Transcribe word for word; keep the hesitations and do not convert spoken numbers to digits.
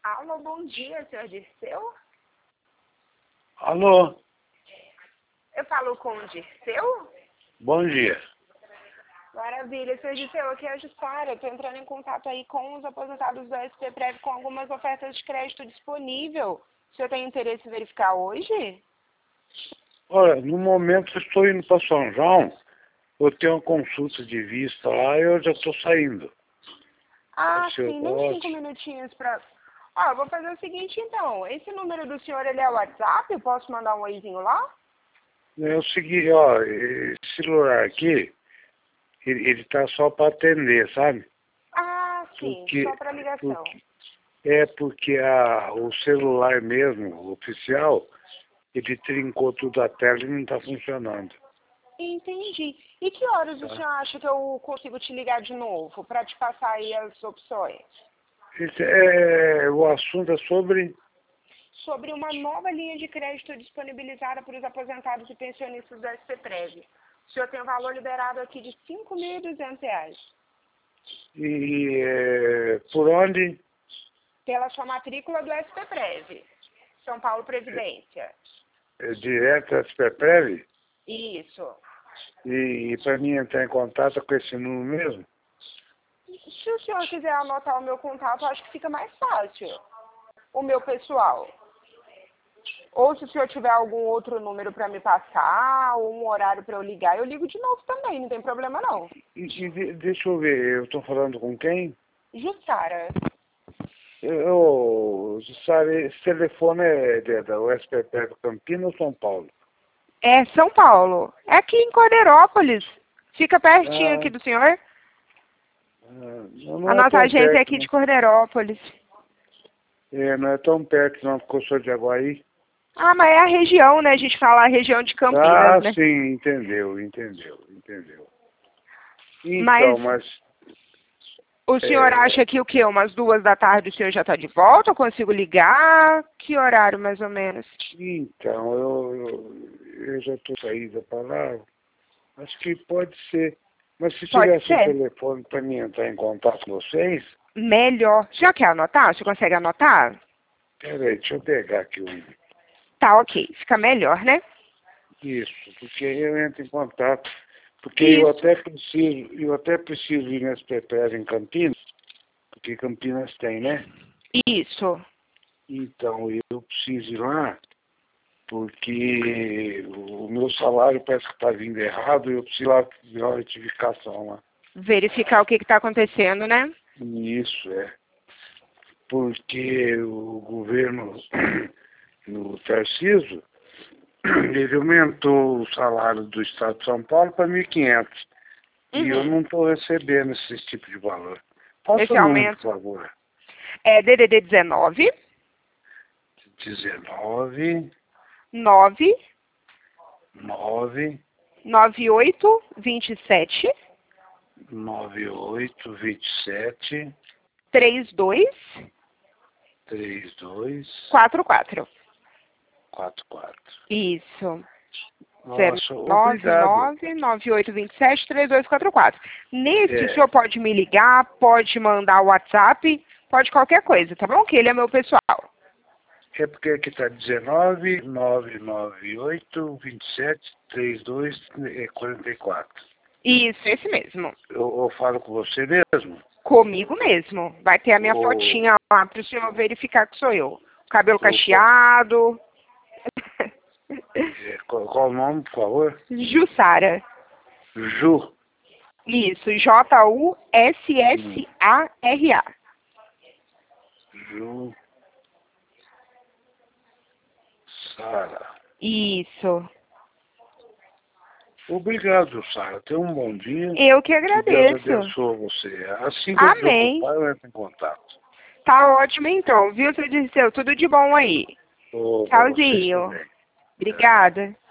Alô, bom dia, senhor Dirceu? Alô, Eu falo com o Dirceu? bom dia. Maravilha, senhor Dirceu, aqui é a Jussara. Eu estou entrando em contato aí com os aposentados do S P Prev com algumas ofertas de crédito disponível. O senhor tem interesse em verificar hoje? Olha, no momento eu estou indo para São João, eu tenho uma consulta de vista lá e eu já estou saindo. Ah, Se eu sim, nem posso. cinco minutinhos para... Ó, eu vou fazer o seguinte então. Esse número do senhor, ele é o WhatsApp? Eu posso mandar um oizinho lá? É o seguinte, ó, esse celular aqui, ele, ele tá só para atender, sabe? Ah, sim, Porque, só para ligação. porque é porque a, o celular mesmo, o oficial, ele trincou tudo a tela e não está funcionando. Entendi. E que horas o Tá? senhor acha que eu consigo te ligar de novo para te passar aí as opções? Esse é, o assunto é sobre... Sobre uma nova linha de crédito disponibilizada para os aposentados e pensionistas do S P Prev. O senhor tem um valor liberado aqui de cinco mil e duzentos reais. E é, por onde? Pela sua matrícula do S P Prev. São Paulo Previdência. É direto a SPPrev? Isso. E, e para mim entrar em contato com esse número mesmo? Se o senhor quiser anotar o meu contato, acho que fica mais fácil. O meu pessoal. Ou se o senhor tiver algum outro número para me passar, ou um horário para eu ligar, eu ligo de novo também, não tem problema não. E, e de- deixa eu ver, eu estou falando com quem? Jussara. Eu, sabe, esse telefone é de- da U S P P Campinas ou São Paulo? É São Paulo. É aqui em Cordeirópolis. Fica pertinho Ah, aqui do senhor. ah, não A não é nossa tão agência é perto, aqui de não. Cordeirópolis. É, não é tão perto não, porque eu sou de Aguaí. Ah, mas é a região, né? A gente fala a região de Campinas, Ah, né? sim, entendeu, entendeu, entendeu. Mas Então, mas... o senhor É, acha que o quê? Umas duas da tarde o senhor já está de volta? Eu consigo ligar? Que horário, mais ou menos? então, eu, eu, eu já estou saída para lá. Acho que pode ser. Mas se Pode tivesse um ser? telefone para mim entrar em contato com vocês, Melhor. Já quer anotar? Você consegue anotar? peraí, deixa eu pegar aqui um. Tá, ok. Fica melhor, né? Isso, porque eu entro em contato. Porque eu Isso. até preciso, eu até preciso ir nesse P P R em Campinas, porque Campinas tem, né? Isso. Então eu preciso ir lá, porque o meu salário parece que está vindo errado e eu preciso ir lá fazer uma retificação lá. Verificar o que está acontecendo, né? Isso é. Porque o governo, o Tarcísio, ele aumentou o salário do Estado de São Paulo para mil e quinhentos. E eu Uhum. não estou recebendo esse tipo de valor. Passa Esse o número, por aumento favor. é D D D dezenove, dezenove, nove, nove, nove oito, vinte e sete, nove oito, vinte e sete, trinta e dois, trinta e dois, quarenta e quatro. quarenta e quatro. Isso. Nossa, nove obrigado. nove, nove oito, vinte e sete, trinta e dois, quarenta e quatro. Nesse, o É, senhor pode me ligar, pode mandar o WhatsApp, pode qualquer coisa, tá bom? Que ele é meu pessoal. é porque aqui está dezenove, nove nove oito, vinte e sete, trinta e dois, quarenta e quatro. Isso, esse mesmo. Eu, eu falo com você mesmo? Comigo mesmo. Vai ter a minha O, fotinha lá para o senhor verificar que sou eu. Cabelo o, qual, cacheado. é, qual, qual o nome, por favor? Jussara. Ju. Isso, J U S Hum, S A R A. Ju. Sara. Isso. Obrigado, Sara. Tenha um bom dia. Eu que Que Deus agradeço. abençoe você. Assim que eu Amém. desocupar, eu entro em contato. Tá ótimo então, viu, seu Dirceu? Tudo de bom aí. Para vocês Tchauzinho. também. Tchau. Obrigada.